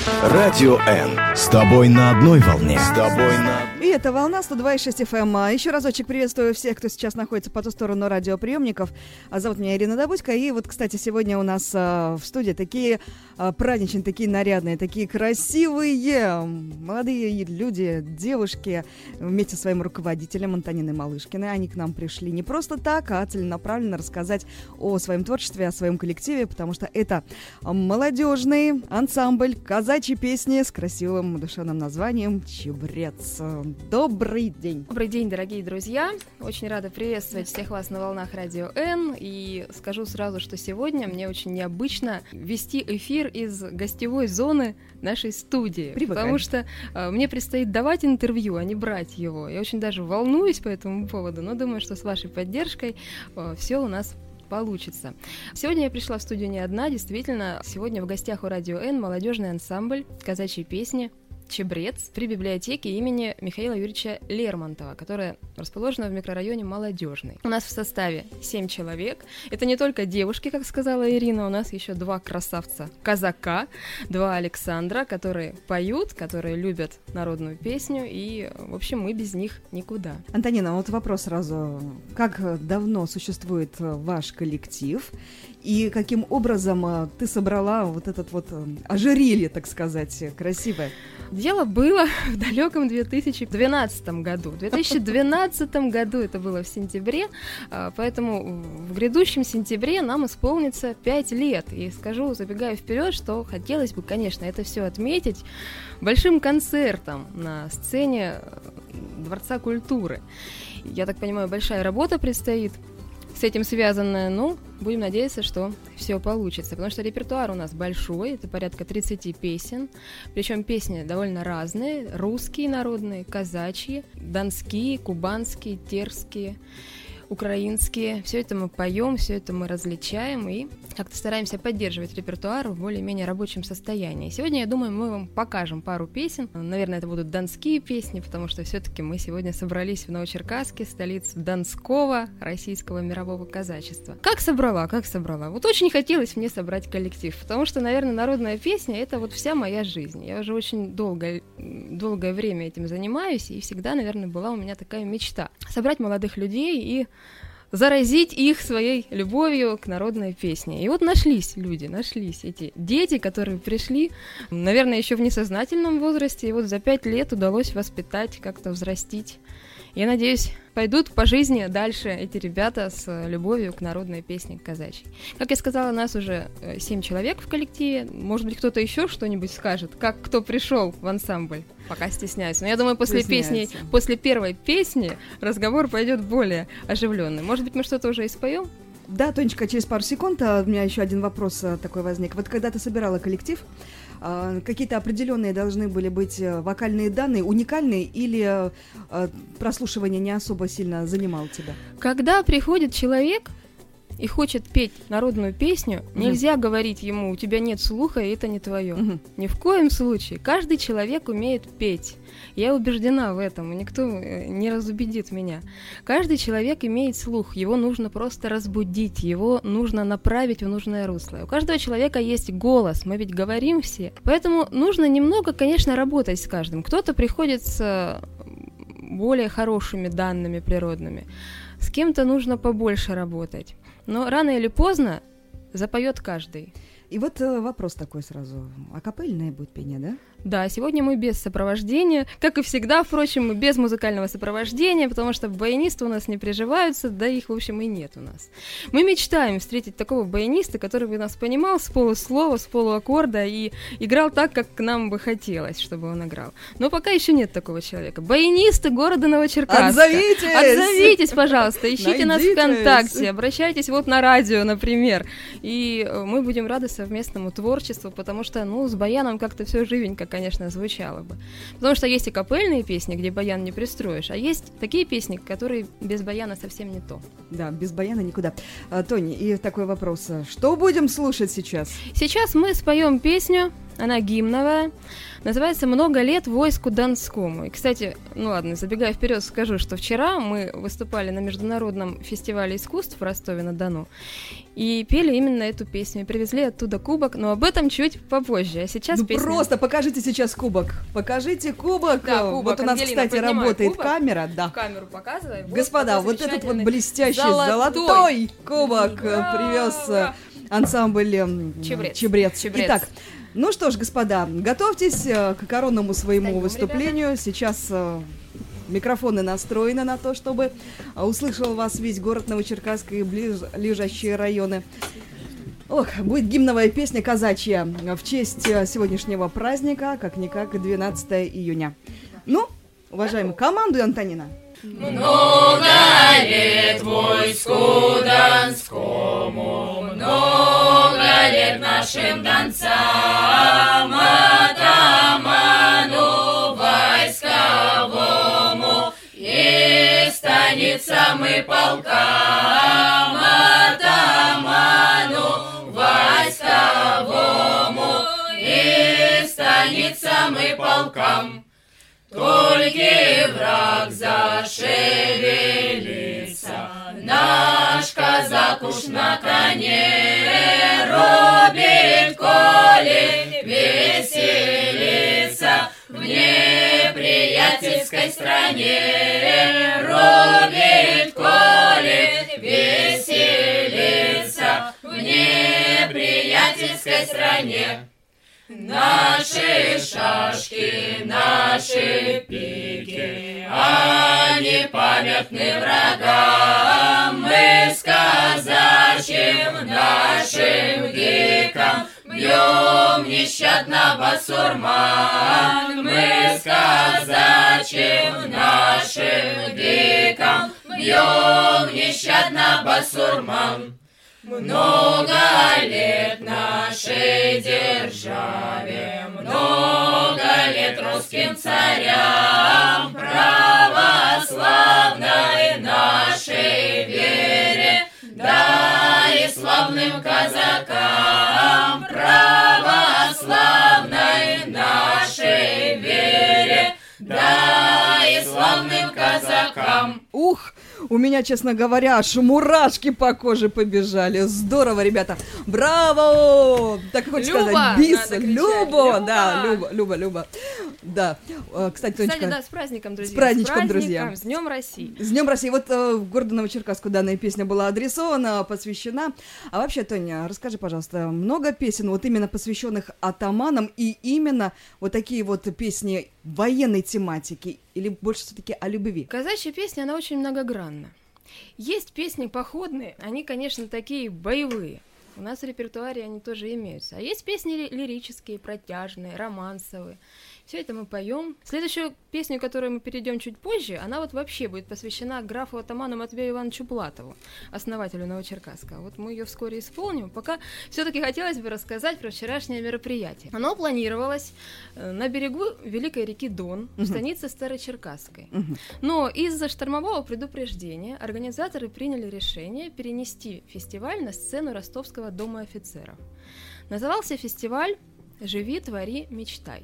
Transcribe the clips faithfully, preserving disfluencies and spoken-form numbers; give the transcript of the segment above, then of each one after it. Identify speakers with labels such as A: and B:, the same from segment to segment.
A: Радио Н. С тобой на одной волне. С тобой на...
B: И это волна сто два и шесть эф эм. Еще разочек приветствую всех, кто сейчас находится по ту сторону радиоприемников. Зовут меня Ирина Добудько. И вот, кстати, сегодня у нас а, в студии такие а, праздничные, такие нарядные, такие красивые молодые люди, девушки вместе со своим руководителем Антониной Малышкиной. Они к нам пришли не просто так, а целенаправленно рассказать о своем творчестве, о своем коллективе, потому что это молодежный ансамбль казачьи песни с красивым душевным названием «Чебрец». Добрый день!
C: Добрый день, дорогие друзья! Очень рада приветствовать всех вас на волнах Радио Н. И скажу сразу, что сегодня мне очень необычно вести эфир из гостевой зоны нашей студии. Привыкаем. Потому что э, мне предстоит давать интервью, а не брать его. Я очень даже волнуюсь по этому поводу, но думаю, что с вашей поддержкой э, все у нас получится. Сегодня я пришла в студию не одна, действительно, сегодня в гостях у Радио Н молодежный ансамбль казачьи песни «Чебрец» при библиотеке имени Михаила Юрьевича Лермонтова, которая расположена в микрорайоне Молодежный. У нас в составе семь человек. Это не только девушки, как сказала Ирина, у нас еще два красавца казака, два Александра, которые поют, которые любят народную песню, и, в общем, мы без них никуда.
B: Антонина, вот вопрос сразу. Как давно существует ваш коллектив? И каким образом ты собрала вот этот вот ожерелье, так сказать, красивое?
C: Дело было в далеком две тысячи двенадцатом году. В две тысячи двенадцатом году это было в сентябре, поэтому в грядущем сентябре нам исполнится пять лет. И скажу, забегая вперед, что хотелось бы, конечно, это все отметить большим концертом на сцене Дворца культуры. Я так понимаю, большая работа предстоит с этим связанная, ну, будем надеяться, что все получится, потому что репертуар у нас большой, это порядка тридцать песен, причем песни довольно разные, русские народные, казачьи, донские, кубанские, терские, украинские, все это мы поем, все это мы различаем и как-то стараемся поддерживать репертуар в более-менее рабочем состоянии. Сегодня, я думаю, мы вам покажем пару песен. Наверное, это будут донские песни, потому что все-таки мы сегодня собрались в Новочеркасске, столице Донского российского мирового казачества. Как собрала, как собрала? Вот очень хотелось мне собрать коллектив, потому что, наверное, народная песня — это вот вся моя жизнь. Я уже очень долго, долгое время этим занимаюсь, и всегда, наверное, была у меня такая мечта — собрать молодых людей и заразить их своей любовью к народной песне. И вот нашлись люди, нашлись эти дети, которые пришли, наверное, еще в несознательном возрасте, и вот за пять лет удалось воспитать, как-то взрастить. Я надеюсь, пойдут по жизни дальше эти ребята с любовью к народной песне казачьей. Как я сказала, нас уже семь человек в коллективе. Может быть, кто-то еще что-нибудь скажет, как кто пришел в ансамбль. Пока стесняюсь. Но я думаю, после песни, после первой песни разговор пойдет более оживленный. Может быть, мы что-то уже и споем?
B: Да, Тонечка, через пару секунд у меня еще один вопрос такой возник. Вот когда ты собирала коллектив, какие-то определенные должны были быть вокальные данные, уникальные, или прослушивание не особо сильно занимало тебя?
C: Когда приходит человек и хочет петь народную песню, mm-hmm. нельзя говорить ему: у тебя нет слуха, и это не твое. Mm-hmm. Ни в коем случае. Каждый человек умеет петь. Я убеждена в этом, и никто не разубедит меня. Каждый человек имеет слух, его нужно просто разбудить, его нужно направить в нужное русло. У каждого человека есть голос, мы ведь говорим все. Поэтому нужно немного, конечно, работать с каждым. Кто-то приходит с более хорошими данными природными, с кем-то нужно побольше работать. Но рано или поздно запоет каждый.
B: И вот э, вопрос такой сразу. Акапельное будет пение, да?
C: Да, сегодня мы без сопровождения, как и всегда, впрочем, мы без музыкального сопровождения, потому что баянисты у нас не приживаются, да их, в общем, и нет у нас. Мы мечтаем встретить такого баяниста, который бы нас понимал с полуслова, с полуаккорда и играл так, как нам бы хотелось, чтобы он играл. Но пока еще нет такого человека. Баянисты города Новочеркасска.
B: Отзовитесь!
C: Отзовитесь, пожалуйста, ищите
B: Найдитесь.
C: нас ВКонтакте, обращайтесь вот на радио, например, и мы будем рады совместному творчеству, потому что, ну, с баяном как-то все живенько, конечно, звучало бы. Потому что есть и капельные песни, где баян не пристроишь, а есть такие песни, которые без баяна совсем не то.
B: Да, без баяна никуда. А, Тони, и такой вопрос. Что будем слушать сейчас?
C: Сейчас мы споем песню она гимновая, называется «Много лет войску Донскому». И, кстати, ну ладно, забегая вперед, скажу, что вчера мы выступали на Международном фестивале искусств в Ростове-на-Дону и пели именно эту песню, и привезли оттуда кубок, но об этом чуть попозже, а сейчас
B: ну
C: песня...
B: просто покажите сейчас кубок, покажите кубок,
C: да, кубок.
B: Вот у нас,
C: Ангелина,
B: кстати, работает
C: кубок.
B: камера, да.
C: Камеру показывай. Вот
B: Господа, вот этот вот блестящий
C: золотой,
B: золотой кубок
C: ура,
B: привез
C: ура.
B: ансамбль
C: Чебрец.
B: Чебрец.
C: Чебрец.
B: Итак, ну что ж, господа, готовьтесь к коронному своему
C: Встаем,
B: выступлению.
C: ребята.
B: Сейчас э, микрофоны настроены на то, чтобы услышал вас весь город Новочеркасск и ближайшие районы. Ох, будет гимновая песня казачья в честь сегодняшнего праздника, как-никак двенадцатого июня. Ну, уважаемые, командуй, Антонина.
D: Много лет войску Донскому, много лет нашим донцам, атаману войсковому и станицам и полкам, атаману войсковому и станицам и полкам. Только враг зашевелится, наш казак уж на коне рубит, коли веселится в неприятельской стране, рубит, коли веселится в неприятельской стране. Наши шашки, наши пики, они памятны врагам. Мы с казачьим нашим гиком бьем нещадно басурман. Мы с казачьим нашим гиком бьем нещадно басурман. Много лет нашей державе, много лет русским царям, православной нашей вере, да и славным казакам, православной нашей вере, да и славным казакам.
B: Ух! У меня, честно говоря, аж мурашки по коже побежали. Здорово, ребята. Браво! Так хочется
C: Люба,
B: сказать, бис,
C: надо
B: Любо,
C: Люба.
B: да, Люба, Люба, Люба. Да. Кстати, Тонечка,
C: Кстати, да, с праздником, друзья.
B: С праздничком, друзья.
C: С Днем России.
B: С Днем России. Вот э, в городу Новочеркасску данная песня была адресована, посвящена. А вообще, Тоня, расскажи, пожалуйста, много песен, вот именно посвященных атаманам, и именно вот такие вот песни военной тематики, или больше все-таки о любви?
C: Казачья песня, она очень многогранна. Есть песни походные, они, конечно, такие боевые. У нас в репертуаре они тоже имеются. А есть песни ли- лирические, протяжные, романсовые. Все это мы поем. Следующую песню, к которой мы перейдем чуть позже, она вот вообще будет посвящена графу атаману Матвею Ивановичу Платову, основателю Новочеркасска. Вот мы ее вскоре исполним. Пока все-таки хотелось бы рассказать про вчерашнее мероприятие. Оно планировалось на берегу Великой реки Дон, в станице Старочеркасской.
B: Мгм.
C: Но из-за штормового предупреждения организаторы приняли решение перенести фестиваль на сцену Ростовского дома офицеров. Назывался фестиваль «Живи, твори, мечтай».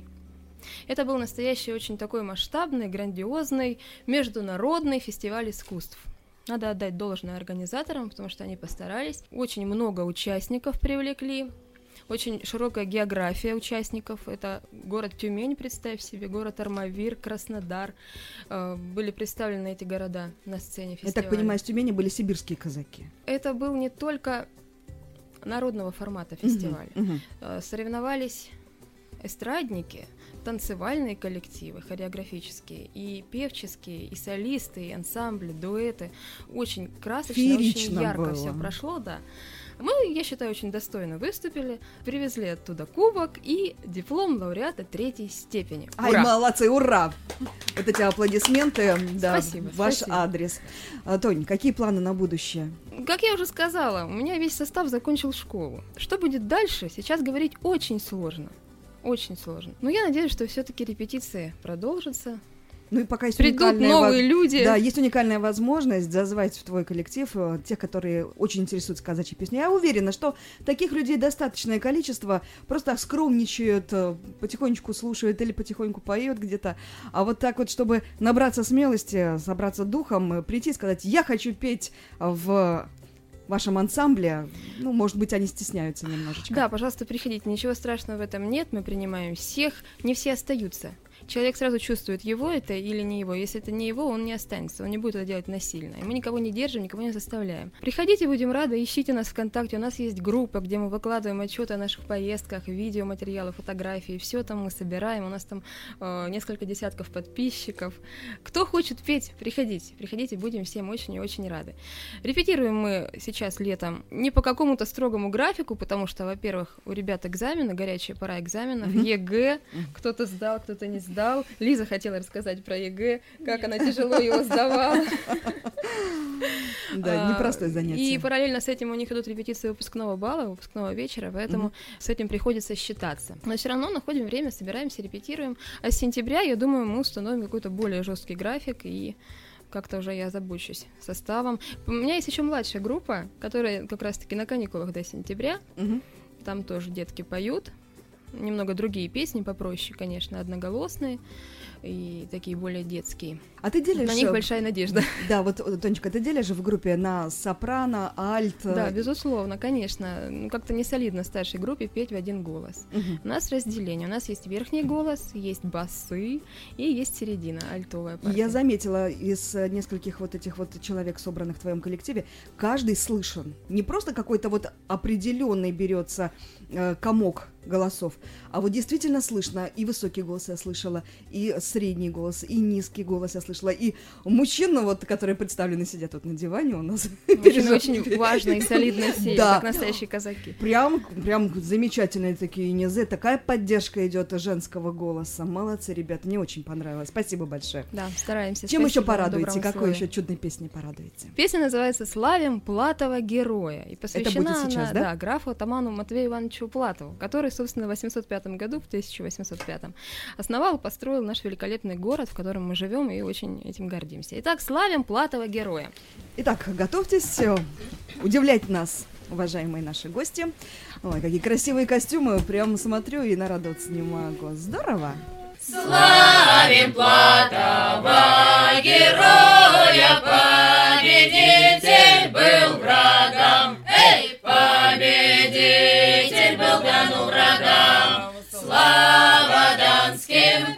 C: Это был настоящий очень такой масштабный, грандиозный, международный фестиваль искусств. Надо отдать должное организаторам, потому что они постарались. Очень много участников привлекли, очень широкая география участников. Это город Тюмень, представь себе, город Армавир, Краснодар. Э, Были представлены эти города на сцене фестиваля.
B: Я так понимаю, с Тюмени были сибирские казаки.
C: Это был не только народного формата фестиваль.
B: Мгм, мгм.
C: Э, Соревновались эстрадники, танцевальные коллективы, хореографические, и певческие, и солисты, и ансамбли, дуэты. Очень красочно,
B: Феерично
C: очень ярко
B: было.
C: все прошло, да. Мы, я считаю, очень достойно выступили, привезли оттуда кубок и диплом лауреата третьей степени.
B: Ай,
C: Ура!
B: молодцы, ура! Вот эти аплодисменты, да,
C: Спасибо,
B: ваш
C: спасибо.
B: адрес. А, Тонь, какие планы на будущее?
C: Как я уже сказала, у меня весь состав закончил школу. Что будет дальше, сейчас говорить очень сложно. Очень сложно. Но я надеюсь, что все-таки репетиции продолжатся.
B: Ну и пока есть
C: Придут
B: уникальная
C: новые
B: во-
C: люди.
B: Да, есть уникальная возможность зазвать в твой коллектив э, тех, которые очень интересуются казачьей песней. Я уверена, что таких людей достаточное количество, просто скромничают, э, потихонечку слушают или потихоньку поют где-то. А вот так вот, чтобы набраться смелости, собраться духом, э, прийти и сказать, я хочу петь в вашем ансамбле, ну, может быть, они стесняются немножечко.
C: Да, пожалуйста, приходите, ничего страшного в этом нет, мы принимаем всех, не все остаются. Человек сразу чувствует, его это или не его. Если это не его, он не останется, он не будет это делать насильно. И мы никого не держим, никого не заставляем. Приходите, будем рады, ищите нас ВКонтакте. У нас есть группа, где мы выкладываем отчеты о наших поездках, видеоматериалы, фотографии. Все там мы собираем. У нас там э, несколько десятков подписчиков. Кто хочет петь, приходите. Приходите, будем всем очень и очень рады. Репетируем мы сейчас летом не по какому-то строгому графику, потому что, во-первых, у ребят экзамены, горячая пора экзаменов, mm-hmm. ЕГЭ. Кто-то сдал, кто-то не сдал. Сдал. Лиза хотела рассказать про ЕГЭ, как она тяжело его сдавала.
B: Да, непростое занятие.
C: И параллельно с этим у них идут репетиции выпускного бала, выпускного вечера, поэтому с этим приходится считаться. Но все равно находим время, собираемся, репетируем. А с сентября, я думаю, мы установим какой-то более жесткий график, и как-то уже я озабочусь составом. У меня есть еще младшая группа, которая как раз-таки на каникулах до сентября. Там тоже детки поют. Немного другие песни, попроще, конечно, одноголосные и такие более детские.
B: А ты делишь...
C: На них большая надежда.
B: Да, вот, Тонечка, ты делишь в группе на сопрано, альт?
C: Да, безусловно, конечно. Ну, как-то не солидно старшей группе петь в один голос. Угу. У нас разделение. У нас есть верхний голос, есть басы и есть середина, альтовая партия.
B: Я заметила из нескольких вот этих вот человек, собранных в твоем коллективе, каждый слышен. Не просто какой-то вот определенный берется э, комок голосов, а вот действительно слышно. И высокий голос я слышала, и средний голос, и низкий голос я слышала, и мужчины, вот, которые представлены, сидят тут на диване у нас.
C: Очень важные, солидные сеи,
B: да.
C: как настоящие казаки.
B: Прям, прям замечательные такие низы, такая поддержка идет женского голоса. Молодцы, ребят, мне очень понравилось. Спасибо большое.
C: Да, стараемся.
B: Чем
C: Спасибо,
B: еще порадуете? Какой
C: условия.
B: еще чудной песней порадуете?
C: Песня называется «Славим Платова героя». И посвящена
B: Это будет сейчас,
C: она,
B: да?
C: Да, графу атаману Матвею Ивановичу Платову, который, собственно, в восемьсот пятом году, в тысяча восемьсот пятом, основал и построил наш великолепный город, в котором мы живем и очень этим гордимся. Итак, славим Платова героя.
B: Итак, готовьтесь удивлять нас, уважаемые наши гости. Ой, какие красивые костюмы, прям смотрю и нарадоваться не могу. Здорово!
D: Славим Платова героя, победитель был врагам. Эй, победитель был дану врагам. Слава донским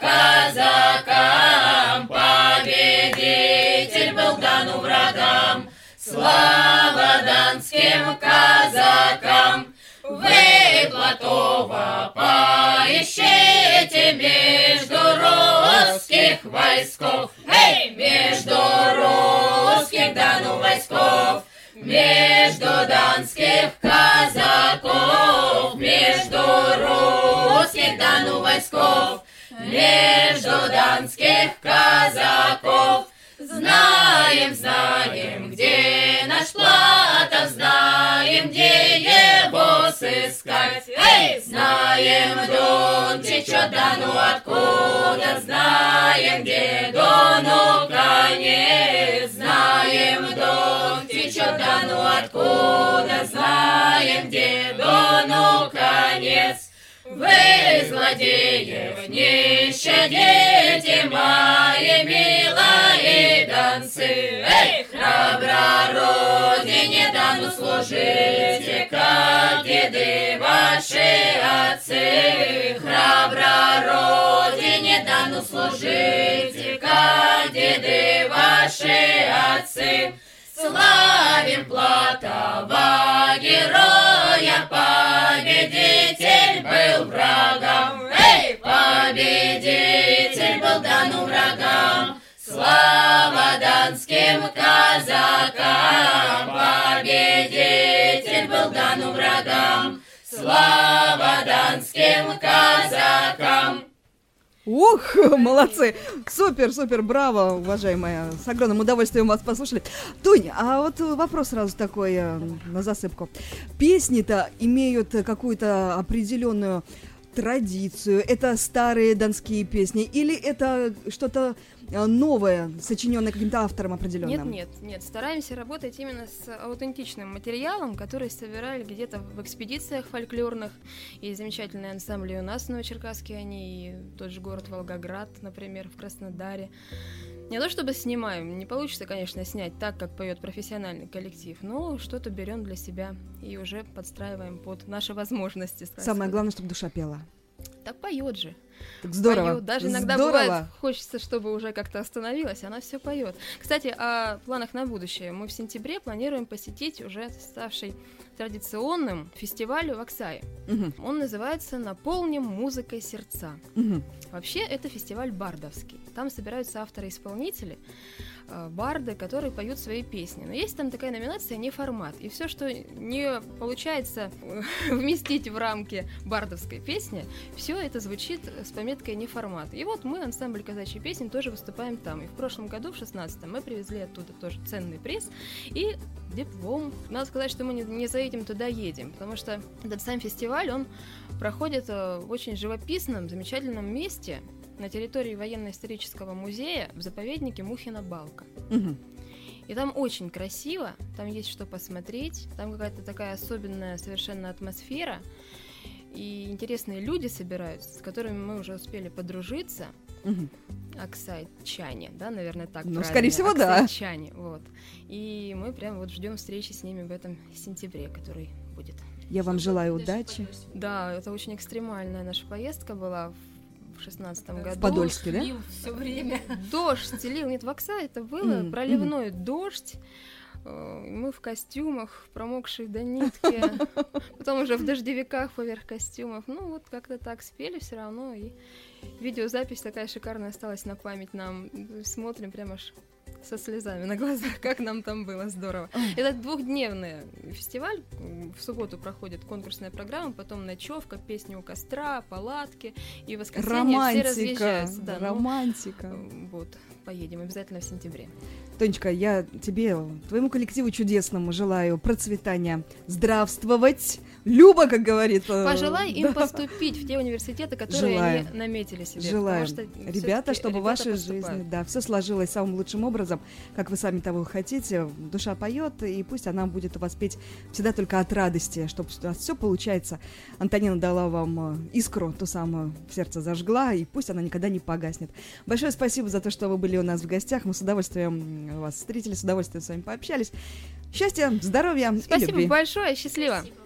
D: казакам, победитель был дану врагам. Слава донским казакам. Вы, Платова, поищите между русских войсков, эй, между русских дану войсков, между донских казаков, между русских дану войсков, между донских казаков. Знаем, знаем, где наш Платов, знаем, где его сыскать. Эй, знаем, Дон течет, да ну откуда, знаем, где Дону конец. Знаем, Дон течет, да ну откуда, знаем, где Дону конец. Вы, злодеев, не щадите, мои милые донцы. Эй, храбро родине Дону служите, как деды ваши отцы. Храбро родине Дону служите, как деды ваши отцы. Славим Платова героя, победитель был врагам. Эй, победитель был дану врагам. Слава донским казакам, победитель был дану врагам. Слава донским казакам.
B: Ух, молодцы! Супер, супер, браво, уважаемая. С огромным удовольствием вас послушали. Тунь, а вот вопрос сразу такой э, на засыпку. Песни-то имеют какую-то определенную традицию? Это старые донские песни? Или это что-то э, новое, сочиненное каким-то автором определенным?
C: Нет, нет, нет. Стараемся работать именно с аутентичным материалом, который собирали где-то в экспедициях фольклорных. И замечательные ансамбли у нас в Новочеркасске, они, и тот же город Волгоград, например, в Краснодаре. Не то чтобы снимаем, не получится, конечно, снять так, как поет профессиональный коллектив, но что-то берем для себя и уже подстраиваем под наши возможности.
B: Самое главное, чтобы душа пела.
C: Так поет же.
B: Так здорово.
C: Поет. Даже иногда
B: здорово.
C: бывает, хочется, чтобы уже как-то остановилась, она все поет. Кстати, о планах на будущее. Мы в сентябре планируем посетить уже ставший традиционным фестиваль в Аксае.
B: Угу.
C: Он называется «Наполним музыкой сердца».
B: Угу.
C: Вообще, это фестиваль бардовский. Там собираются авторы-исполнители, э, барды, которые поют свои песни. Но есть там такая номинация «Неформат». И все, что не получается вместить в рамки бардовской песни, все это звучит с пометкой «Неформат». И вот мы, ансамбль казачьей песни, тоже выступаем там. И в прошлом году, в шестнадцатом, мы привезли оттуда тоже ценный приз и диплом. Надо сказать, что мы не, не за этим туда едем, потому что этот сам фестиваль, он проходит в очень живописном, замечательном месте на территории военно-исторического музея в заповеднике Мухина Балка.
B: Угу.
C: И там очень красиво, там есть что посмотреть, там какая-то такая особенная совершенно атмосфера, и интересные люди собираются, с которыми мы уже успели подружиться.
B: Угу.
C: Аксайчане, да, наверное, так
B: ну,
C: правильно.
B: скорее всего, да.
C: Аксайчане, вот. И мы прям вот ждем встречи с ними в этом сентябре, который будет.
B: Я вам желаю удачи.
C: Да, это очень экстремальная наша поездка была в шестнадцатом году.
B: В Подольске, да?
D: Все время.
C: Дождь лил, нет, в Аксае это было,
B: Mm,
C: проливной mm. дождь. Мы в костюмах, промокшие до нитки, потом уже в дождевиках поверх костюмов. Ну, вот как-то так спели все равно, и видеозапись такая шикарная осталась на память нам. Смотрим прямо аж со слезами на глазах, как нам там было здорово. Это двухдневный фестиваль, в субботу проходит конкурсная программа, потом ночевка, песни у костра, палатки, и в воскресенье
B: романтика,
C: все разъезжаются. Да,
B: романтика.
C: Ну, вот, поедем обязательно в сентябре.
B: Тонечка, я тебе, твоему коллективу чудесному желаю процветания, здравствовать, Люба, как говорит.
C: Пожелай им
B: да.
C: поступить в те университеты, которые
B: Желаем.
C: они наметили себе.
B: Желаем.
C: Что
B: ребята, чтобы в вашей
C: поступают.
B: жизни, да, все сложилось самым лучшим образом, как вы сами того хотите. Душа поет, и пусть она будет у вас петь всегда только от радости, чтобы у вас все получается. Антонина дала вам искру, ту самую в сердце зажгла, и пусть она никогда не погаснет. Большое спасибо за то, что вы были у нас в гостях. Мы с удовольствием вас встретили, с удовольствием с вами пообщались. Счастья, здоровья
C: Спасибо
B: и любви.
C: большое, счастливо.
D: Спасибо.